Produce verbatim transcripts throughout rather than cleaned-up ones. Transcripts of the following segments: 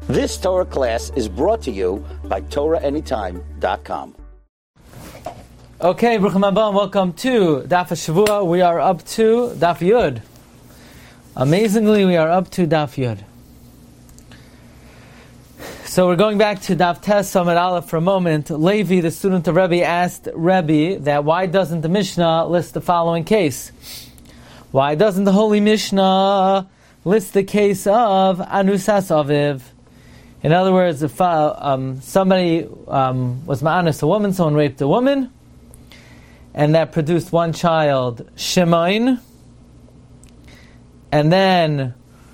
This Torah class is brought to you by Torah Anytime dot com. Okay, Bruchim Haba, welcome to Daf HaShavua. We are up to Daf Yud. Amazingly, we are up to Daf Yud. So we're going back to Daf Tes Samad Aleph for a moment. Levi, the student of Rebbe, asked Rebbe that why doesn't the Mishnah list the following case? Why doesn't the Holy Mishnah list the case of Anusas Aviv? In other words, if uh, um, somebody um, was ma'anis a woman, someone raped a woman, and that produced one child, Shimon, and then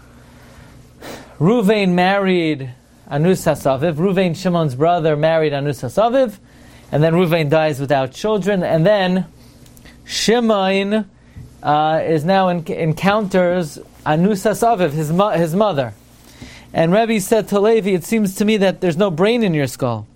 Ruvain married Anusas Aviv. Ruvain, Shimon's brother, married Anusas Aviv, and then Ruvain dies without children, and then Shimon uh, is now in, encounters Anusas Aviv, his mo- his mother. And Rebbe said to Levi, it seems to me that there's no brain in your skull.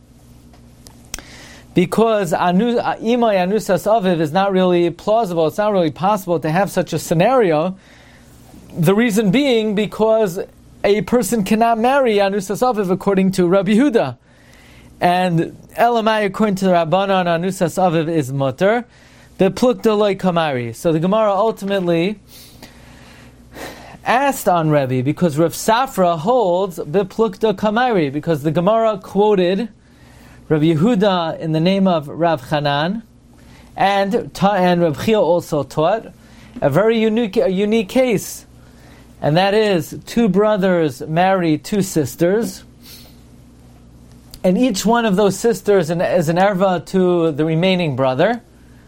Because anu, Imay Anusas Aviv is not really plausible, it's not really possible to have such a scenario. The reason being because a person cannot marry Anusas Aviv according to Rabbi Yehuda. And Elamai, according to the Rabbanan, Anusas Aviv is mutter. Beplukta loy kamari. So the Gemara ultimately asked on Rebbe, because Rav Safra holds Beplukta Kamari, because the Gemara quoted Rabbi Yehuda in the name of Rav Chanan, and and Rav Chia also taught a very unique a unique case, and that is two brothers marry two sisters, and each one of those sisters is an erva to the remaining brother.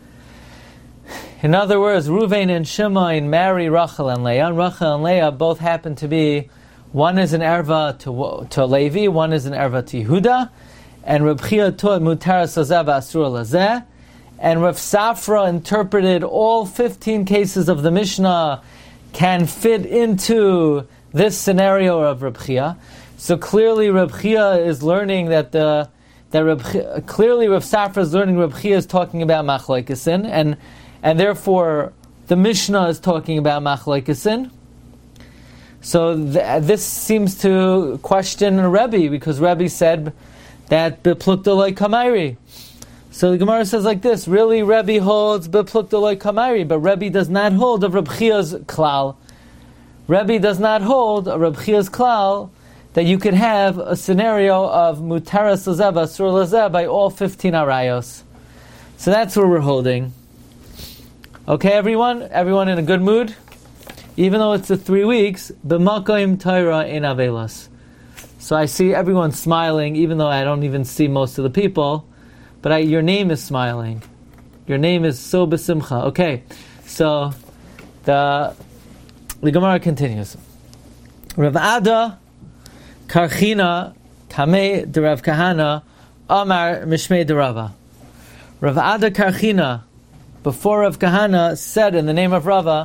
In other words, Ruvain and Shimon marry Rachel and Leah. And Rachel and Leah both happen to be, one is an erva to, to Levi, one is an erva to Yehuda. And Reb Chia taught Mutar Sazeh Asur Lazeh. And Rav Safra interpreted all fifteen cases of the Mishnah can fit into this scenario of Reb Chia. So clearly Reb Chia is learning that the that Reb Chia, clearly Rav Safra is learning Reb Chia is talking about Machlokesen, and And therefore, the Mishnah is talking about Machlokesen. So th- this seems to question Rebbe, because Rebbe said that Beplukta loy Kamairi. So the Gemara says like this, really Rebbe holds Beplukta loy Kamairi, but Rebbe does not hold of Reb Chia's klal. Rebbe does not hold of Reb Chia's klal that you could have a scenario of Mutara Sazeh Asur Lazeh by all fifteen arayos. So that's what we're holding. Okay, everyone? Everyone in a good mood? Even though it's the three weeks, b'makom Torah in Avelos. So I see everyone smiling, even though I don't even see most of the people. But I, your name is smiling. Your name is so besimcha. Okay, so the the Gemara continues. Rav Ada Karchina Kamei de Rav Kahana Amar Mishmei de Rava. Rav Ada Karchina, before Rav Kahana, said in the name of Rava,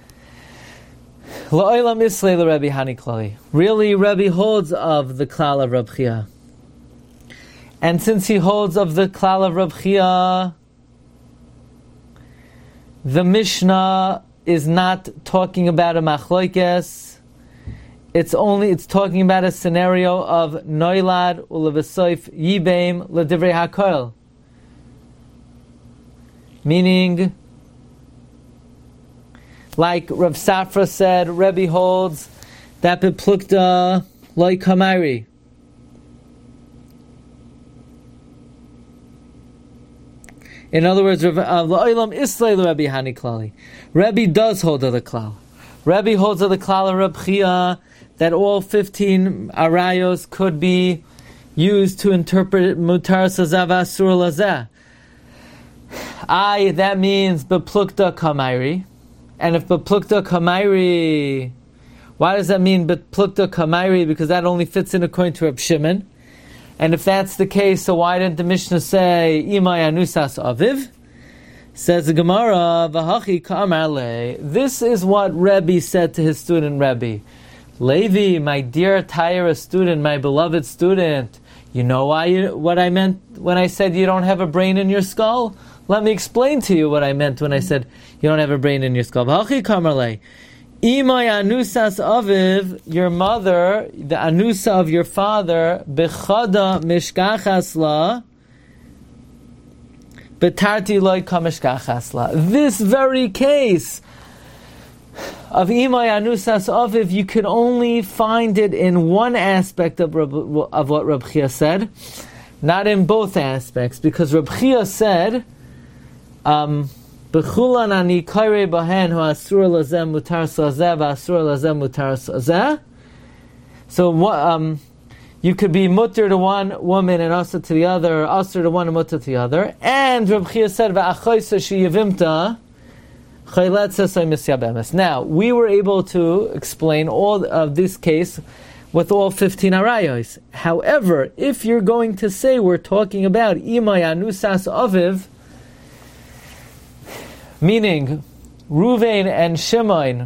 La'olam islay l'Rebbe hani klali. Really, Rebbe holds of the klal of Reb Chia. And since he holds of the klal of Reb Chia, the Mishnah is not talking about a machlokes. It's only, it's talking about a scenario of noilad ulevasoif yibeim l'divrei hakol. Meaning, like Rav Safra said, Rebbe holds that beplukta loy kamari. In other words, la'olam islay l'Rebbe hani klali. Rebbe does hold of the klal. Rebbe holds of the klal of Reb Chia that all fifteen arayos could be used to interpret mutar sazeh asur lazeh. I, that means beplukta kamairi. And if beplukta kamairi, why does that mean beplukta kamairi? Because that only fits in according to Reb Shimon. And if that's the case, so why didn't the Mishnah say imay anusas aviv? Says the Gemara, v'hachi kamar le. This is what Rebbe said to his student Rebbe. Levi, my dear Tyra student, my beloved student, you know why you, what I meant when I said you don't have a brain in your skull? Let me explain to you what I meant when I said you don't have a brain in your skull. V'hachi kamar le. Imay anusas aviv, your mother, the anusa of your father, bechada mishkachas la, betarti loy kamishkachas la. This very case of Imay anusas aviv, you can only find it in one aspect of, Reb, of what Reb Chia said, not in both aspects, because Reb Chia said, um, B'chulan ani kairei bahen hu asur lazem mutar sazeh v'asur lazem mutar sazeh. So um, you could be mutter to one woman and asur to the other, asur to one and mutter to the other. And Reb Chia said, v'achoysa sheyivimta Now, we were able to explain all of this case with all fifteen arayos. However, if you're going to say we're talking about Imay Anusas Aviv, meaning Ruvain and Shimon,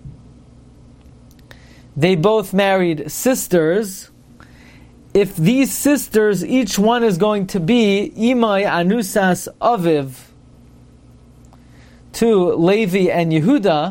they both married sisters. If these sisters, each one is going to be Imay Anusas Aviv to Levi and Yehuda,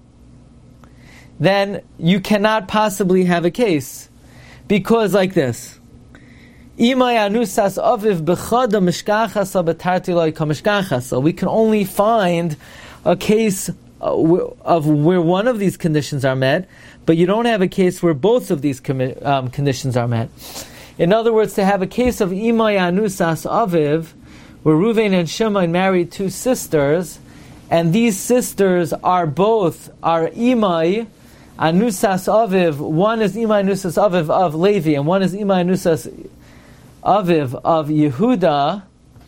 then you cannot possibly have a case. Because like this, Imay anusas aviv b'chada mishkachasa b'tarti loy kamishkachasa. We can only find a case of where one of these conditions are met, but you don't have a case where both of these commi- um, conditions are met. In other words, to have a case of Imay anusas aviv, where Ruvain and Shimon married two sisters, and these sisters are both are Imay Anusas Aviv. One is Imay Anusas Aviv of Levi, and one is Imay Anusas Aviv of Yehuda.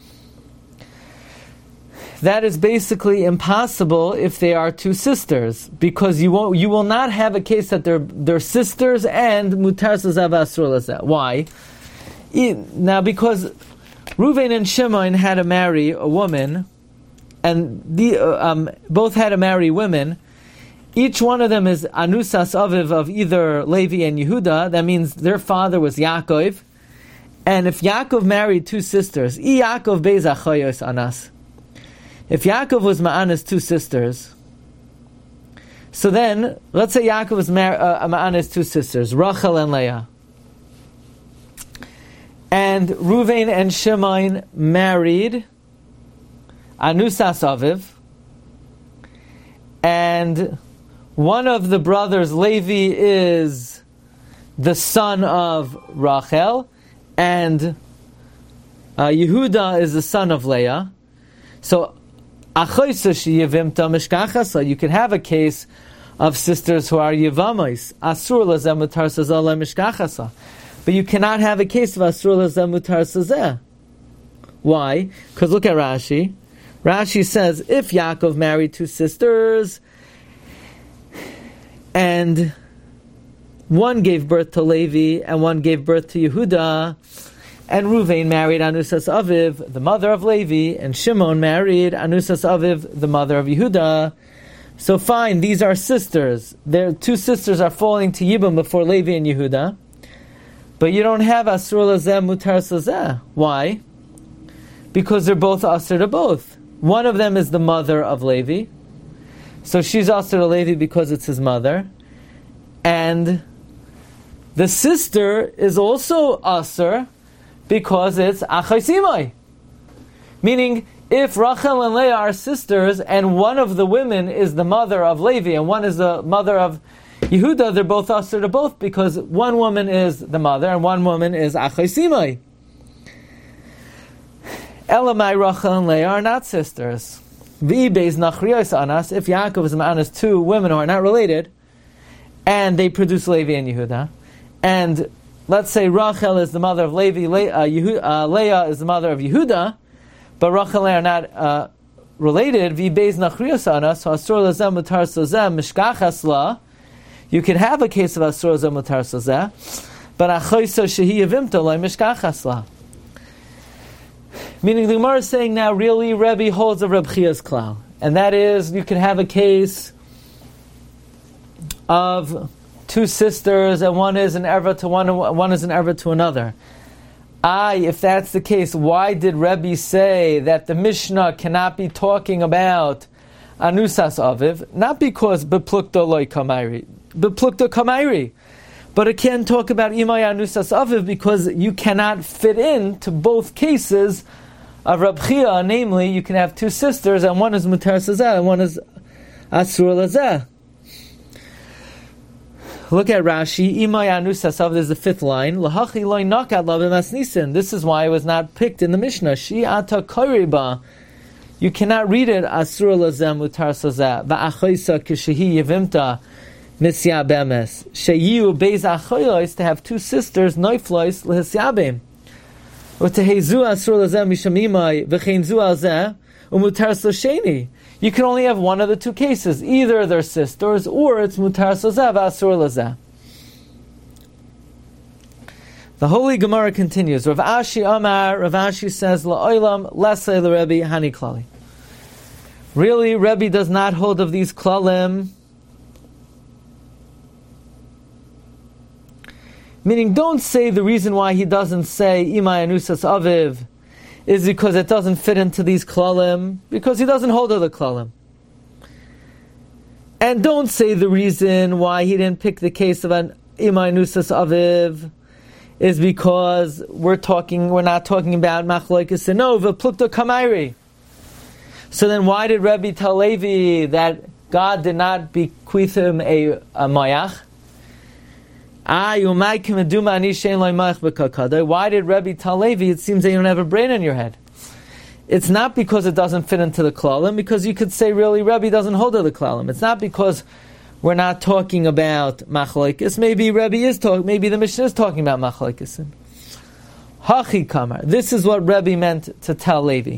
That is basically impossible if they are two sisters, because you won't, you will not have a case that they're they're sisters and Mutar Sazeh Asur Lazeh. Why? Now, because Ruvain and Shimon had to marry a woman, and the uh, um, both had to marry women. Each one of them is Anusas Aviv of either Levi and Yehuda. That means their father was Yaakov. And if Yaakov married two sisters, I Yaakov beis achoyos anas. If Yaakov was Ma'ana's two sisters, so then, let's say Yaakov was mar- uh, Ma'ana's two sisters, Rachel and Leah. And Ruvain and Shimon married Anusas Aviv, and one of the brothers, Levi, is the son of Rachel, and uh, Yehuda is the son of Leah. So, Achoysa sheyivimta mishkachasa, you can have a case of sisters who are Yevamos, Asur lazeh mutar sazeh mishkachasa, but you cannot have a case of Asur lazeh mutar sazeh. Why? Because look at Rashi. Rashi says, if Yaakov married two sisters, and one gave birth to Levi, and one gave birth to Yehuda, and Ruvain married Anusas Aviv, the mother of Levi, and Shimon married Anusas Aviv, the mother of Yehuda. So fine, these are sisters. Their two sisters are falling to Yibam before Levi and Yehuda, but you don't have Asur Lazeh Mutar Sazeh. Why? Because they're both Asur to both. One of them is the mother of Levi, so she's Asur to Levi because it's his mother, and the sister is also Asur because it's Achos Imay. Meaning, if Rachel and Leah are sisters, and one of the women is the mother of Levi, and one is the mother of Yehuda, they're both Asur to both, because one woman is the mother, and one woman is Achos Imay. Elamai, Rachel and Leah are not sisters. V'ibeis nachriyos anas, if Yaakov is Ma'ana's two women who are not related, and they produce Levi and Yehuda, and let's say Rachel is the mother of Levi, Le- uh, Yehu- uh, Leah is the mother of Yehuda, but Rachel and Leah are not uh, related, v'ibeis nachriyos anas, so Asur lazeh mutar sazeh mishkachas la, you can have a case of Asur lazeh mutar sazeh, but achoyso shehi yevimta lo mishkachas la. Meaning the Gemara is saying now, really, Rebbe holds a Reb Chia's klal, and that is, you can have a case of two sisters, and one is an erva to one, and one is an erva to another. I, if that's the case, why did Rebbe say that the Mishnah cannot be talking about anusas aviv, not because beplukta loy kamairi, beplukta kamairi, but it can talk about imay anusas aviv because you cannot fit in to both cases of Rab Chia. Namely, you can have two sisters, and one is mutar sazeh, and one is asur lazeh. Look at Rashi. Imay anusas aviv is the fifth line. Lahachi loy nakat lavim asnisin. This is why it was not picked in the Mishnah. Shi ata koiriba. You cannot read it asur lazeh mutar sazeh va'achoisa kishehi yevimta misya bemes sheyu beis achoyos, to have two sisters noiflois lehisyabim utehezu asur lazeh mishamimai v'cheinzu alzeh umutar sosheni. You can only have one of the two cases. Either they're sisters, or it's mutar sazeh v'asur lazeh. The Holy Gemara continues. Rav Ashi Amar, Rav Ashi says, La'olam lesei l'Rebbe hani klali. Really, Rebbe does not hold of these klalim. Meaning, don't say the reason why he doesn't say imay anusas aviv is because it doesn't fit into these klalim, because he doesn't hold of the klalim. And don't say the reason why he didn't pick the case of an imay anusas aviv is because we're talking, we're not talking about machlokes senova plukta kamairi. So then, why did Rebbe tell Levi that God did not bequeath him a, a mayach? Why did Rebbe tell Levi? It seems that you don't have a brain in your head. It's not because it doesn't fit into the klalim, because you could say really Rebbe doesn't hold to the klalim. It's not because we're not talking about machlokes. Maybe Rebbe is talking. Maybe the Mishnah is talking about machlokes. Hachi kamar. This is what Rebbe meant to tell Levi.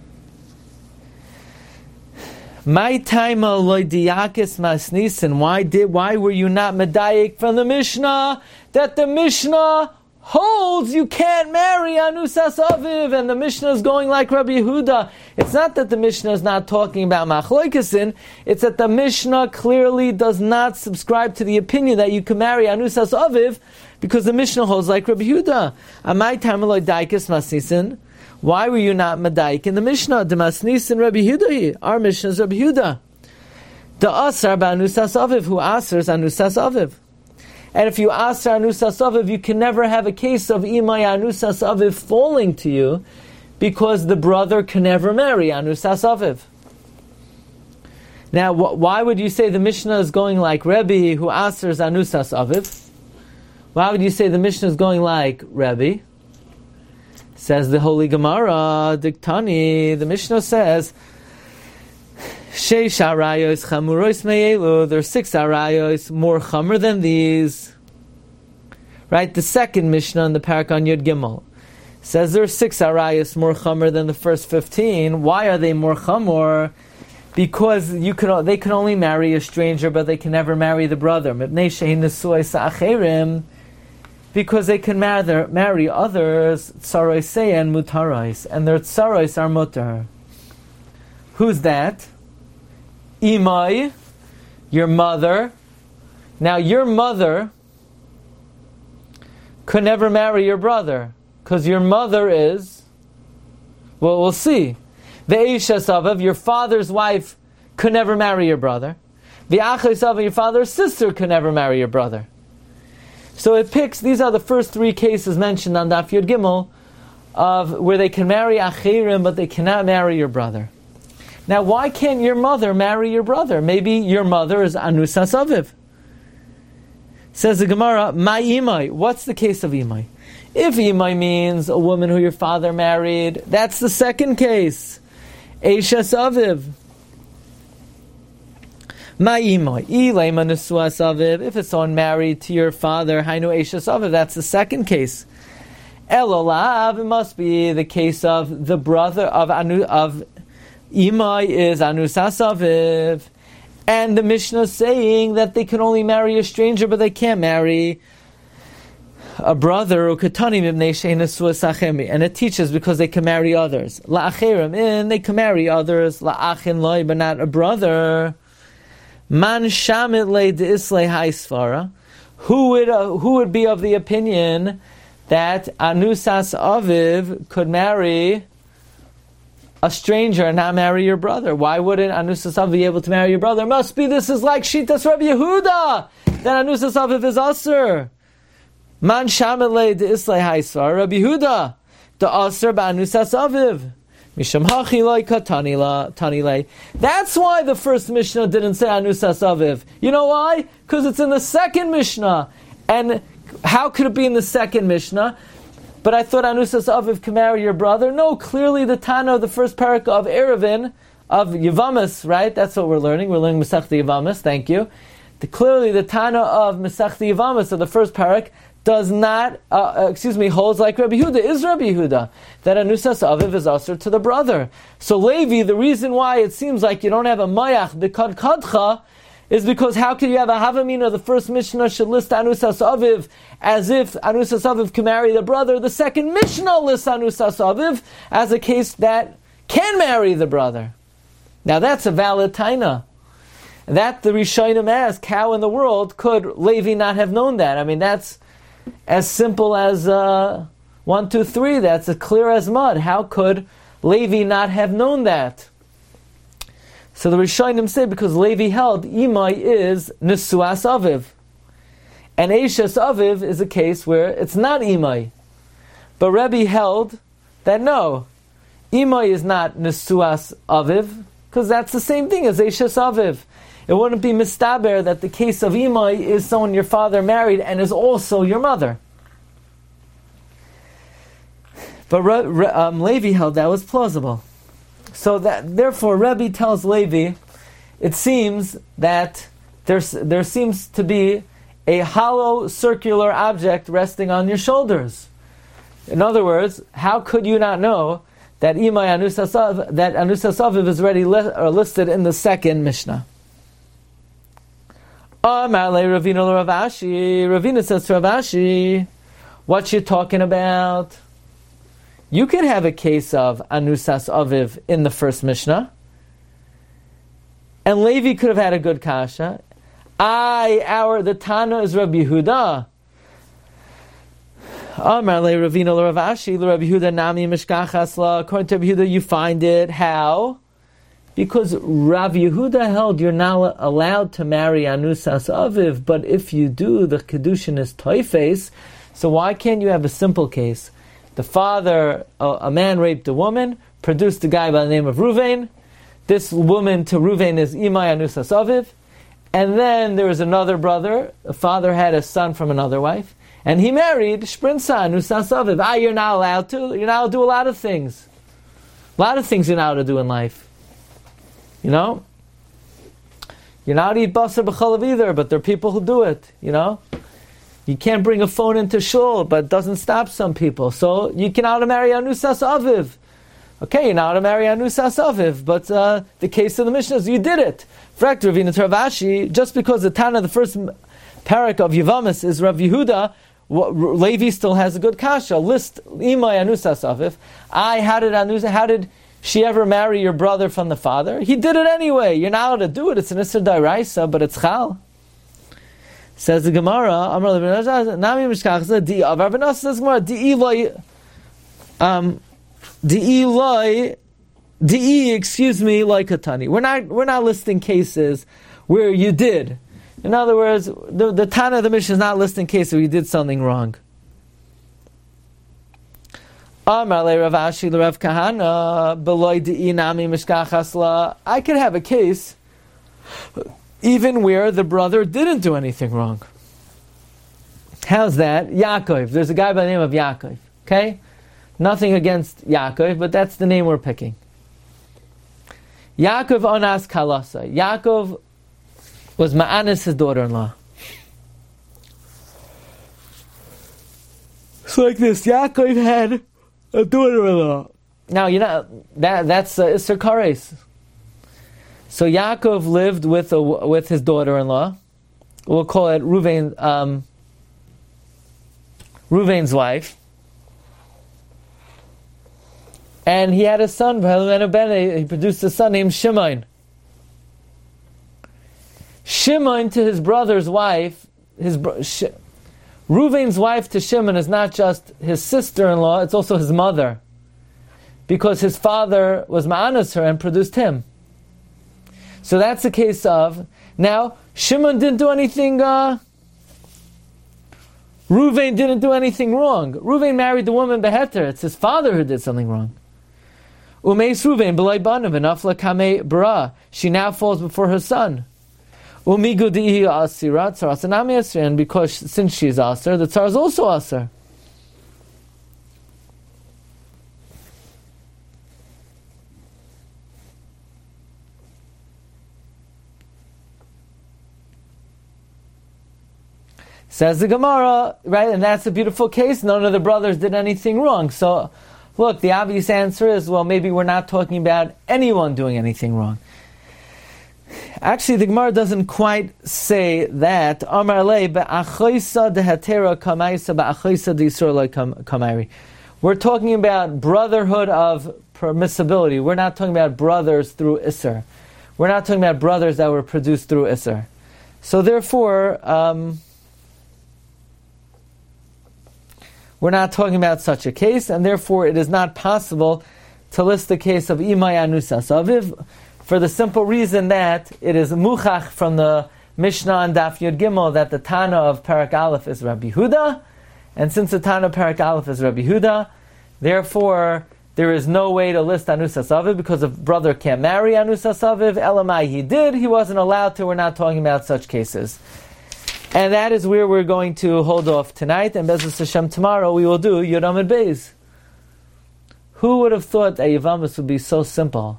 My time loydiyakis masnisin. Why did? Why were you not medayik from the Mishnah that the Mishnah holds you can't marry anusas aviv, and the Mishnah is going like Rabbi Yehuda? It's not that the Mishnah is not talking about machlokes. It's that the Mishnah clearly does not subscribe to the opinion that you can marry anusas aviv, because the Mishnah holds like Rabbi Yehuda. Amay time loydiyakis masnisin. Why were you not medayik in the Mishnah? The Masnis and Rabbi Yehuda. Our Mishnah is Rabbi Yehuda. The asar ba'anusas aviv, who asars anusas aviv. And if you asar anusas aviv, you can never have a case of imay anusas aviv falling to you, because the brother can never marry anusas aviv. Now, wh- why would you say the Mishnah is going like Rebbe, who asars anusas aviv? Why would you say the Mishnah is going like Rebbe? Says the Holy Gemara, Diktani, the Mishnah says, Sheish arayos chamuros me'elu, there are six arayos, more chamer than these. Right, the second Mishnah in the parak on Yud Gimel says there are six arayos more chamer than the first fifteen. Why are they more chamer? Because you could, they can only marry a stranger, but they can never marry the brother. Mipnei she'hin nesuos ha'acherim, because they can marry, marry others, tsarois and mutarais, and their tsarois are mutar. Who's that? Imai, your mother. Now your mother could never marry your brother, because your mother is, well, we'll see. The Eishes Avav, your father's wife, could never marry your brother. The Achos Avav, your father's sister, could never marry your brother. So it picks, these are the first three cases mentioned on Daf Yud Gimel, of where they can marry Achirim, but they cannot marry your brother. Now, why can't your mother marry your brother? Maybe your mother is Anusas Aviv. Says the Gemara, Ma Imai. What's the case of Imai? If Imai means a woman who your father married, that's the second case. Eishes Aviv. Ma Imai. Ilema Nesuas Aviv. If it's someone married to your father, Hainu Eishes Aviv, that's the second case. Elolav, it must be the case of the brother of Anu, of Imai is Anusas Aviv. And the Mishnah is saying that they can only marry a stranger, but they can't marry a brother. And it teaches because they can marry others. La'acherim, and they can marry others. La'achin loy, but not a brother. Man shamit le de'islei haisvara. Who would uh, who would be of the opinion that Anusas Aviv could marry a stranger and not marry your brother? Why wouldn't Anusas Aviv be able to marry your brother? It must be this is like Shitas Rabbi Yehuda, that Anusas Aviv is Asr. Man Shamelei de Islay Haisvar, Rabbi Yehuda, the Asr ba'Anusas Aviv. Misham Hachilai Katanila Tanile. That's why the first Mishnah didn't say Anusas Aviv. You know why? Because it's in the second Mishnah. And how could it be in the second Mishnah? But I thought Anusas Aviv can marry your brother. No, clearly the Tana of the first parak of Erevin, of Yevamis, right? That's what we're learning. We're learning Masechta Yevamis, thank you. The, clearly the Tana of Masechta Yevamis, of the first parak, does not, uh, uh, excuse me, holds like Rabbi Yehuda, is Rabbi Yehuda, that Anusas Aviv is usher to the brother. So Levi, the reason why it seems like you don't have a Mayach B'Kad Kadcha, is because how can you have a Havamina, the first Mishnah should list Anusas Aviv as if Anusas Aviv can marry the brother. The second Mishnah lists Anusas Aviv as a case that can marry the brother. Now that's a valid taina. That the Rishonim ask, how in the world could Levi not have known that? I mean, that's as simple as uh, one, two, three. That's as clear as mud. How could Levi not have known that? So the Rishonim say because Levi held Imai is Nesuas Aviv, and Eishes Aviv is a case where it's not Imai. But Rebbe held that no, Imai is not Nesuas Aviv, because that's the same thing as Eishes Aviv. It wouldn't be mistaber that the case of Imai is someone your father married and is also your mother. But um, Levi held that was plausible. So that therefore, Rebbe tells Levi, it seems that there's, there seems to be a hollow circular object resting on your shoulders. In other words, how could you not know that Imai Anusas Aviv, that Anusas Aviv is already li- or listed in the second Mishnah? Ravina Ravina says to Rav Ashi, what you talking about? You could have a case of Anusas Aviv in the first Mishnah, and Levi could have had a good kasha. I, our, the Tana is Rabbi Yehuda. Amar le Ravina le Rav Ashi le Rabbi Yehuda nami mishkachas la. According to Rabbi Yehuda, you find it how? Because Rav Yehuda held you're not allowed to marry Anusas Aviv, but if you do, the kedushin is toifes. So why can't you have a simple case? The father, a, a man raped a woman, produced a guy by the name of Ruvain. This woman to Ruvain is Imai Anusas Aviv. And then there was another brother. The father had a son from another wife. And he married Shprinsa Anusas Aviv. Ah, you're not allowed to. You're not allowed to do a lot of things. A lot of things you're not allowed to do in life. You know? You're not allowed to eat basar b'chalav either, but there are people who do it. You know? You can't bring a phone into shul, but it doesn't stop some people. So you can out to marry Anusas Aviv. Okay, you're not to marry Anusas Aviv, but uh, the case of the Mishnah is you did it. Frak Ravina Rav Ashi, just because the Tana, the first parak of Yevamis is Rav Yehuda, Levi still has a good kasha. List Imai Anusas Aviv. I, how did Anusas, how did she ever marry your brother from the father? He did it anyway. You're not allowed to do it. It's an Isser D'Oraisa, but it's Chal. Says the Gemara, Amar Nami Mishkach Di Avar Benas says Gemara Di Eloi um Di Eloi Di excuse me like a tani. We're not we're not listing cases where you did. In other words, the, the Tana of the Mishnah is not listing cases where you did something wrong. Amar le Rav Ashi le Rav Kahana Beloi Di Nami Mishkach Asla. I could have a case even where the brother didn't do anything wrong. How's that? Yaakov. There's a guy by the name of Yaakov. Okay? Nothing against Yaakov, but that's the name we're picking. Yaakov onas kalasa. Yaakov was Ma'anis, his daughter-in-law. It's like this. Yaakov had a daughter-in-law. Now, you know, that that's uh, Isser Kares. So Yaakov lived with a, with his daughter-in-law. We'll call it Ruvain, um, Ruvain's wife. And he had a son, he produced a son named Shimon. Shimon to his brother's wife, his Sh- Ruvain's wife to Shimon is not just his sister-in-law, it's also his mother. because his father was ma'anas her and produced him. So that's the case of, now, Shimon didn't do anything, uh, Ruvain didn't do anything wrong. Ruvain married the woman Beheter. It's his father who did something wrong. Umeis Ruvain b'lai banav v'nafla kamei bara. She now falls before her son. Umigu dihi asira tzaras anami asir. And because since she is asir, the tzar is also asir. Says the Gemara, right, and that's a beautiful case. None of the brothers did anything wrong. So, look, the obvious answer is, well, maybe we're not talking about anyone doing anything wrong. Actually, the Gemara doesn't quite say that. Amar lei be'achoisa dehatera kamaisa be'achoisa de'isur kamari. We're talking about brotherhood of permissibility. We're not talking about brothers through Isser. We're not talking about brothers that were produced through Isser. So, therefore, um, we're not talking about such a case, and therefore it is not possible to list the case of Imay Anusas Aviv, for the simple reason that it is muchach from the Mishnah and Daf Yud Gimel that the Tana of Parak Aleph is Rabbi Huda, and since the Tana of Parak Aleph is Rabbi Huda, therefore there is no way to list Anusas Aviv, because a brother can't marry Anusas Aviv. Elamai he did, he wasn't allowed to. We're not talking about such cases. And that is where we're going to hold off tonight. And Be'ezus Hashem, tomorrow we will do Yud Amud Beis. Who would have thought that Yevamos would be so simple?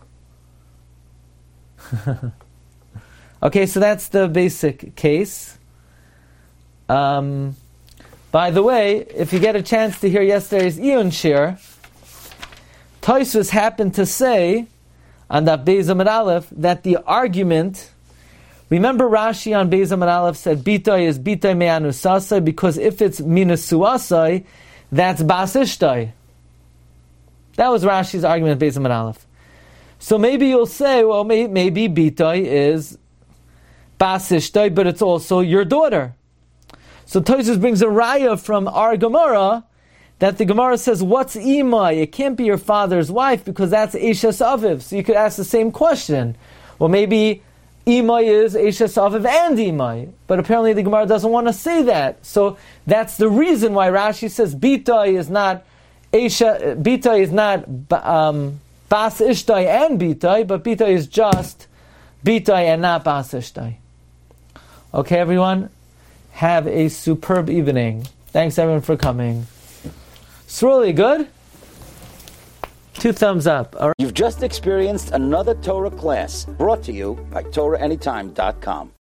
Okay, so that's the basic case. Um, by the way, if you get a chance to hear yesterday's Iyun Shir, Tosfos happened to say on that Beis Amud Aleph that the argument. Remember Rashi on Beis Amud Aleph said Bitay is Bitay me'anusasai, because if it's minasuasai, that's basishtai. That was Rashi's argument Beis Amud Aleph. So maybe you'll say, well, may, maybe Bitay is basishtai, but it's also your daughter. So Tosfos brings a raya from our Gemara that the Gemara says, what's imay? It can't be your father's wife because that's Eishes Aviv. So you could ask the same question. Well, maybe Imay is Eishes Aviv and Imay. But apparently the Gemara doesn't want to say that. So that's the reason why Rashi says Bitay is not Eisha, Bitay is not um, Bas Ishtai and Bitay, but Bitay is just Bitay and not Bas Ishtai. Okay, everyone? Have a superb evening. Thanks everyone for coming. It's really good. Two thumbs up. All right. You've just experienced another Torah class brought to you by Torah Anytime dot com.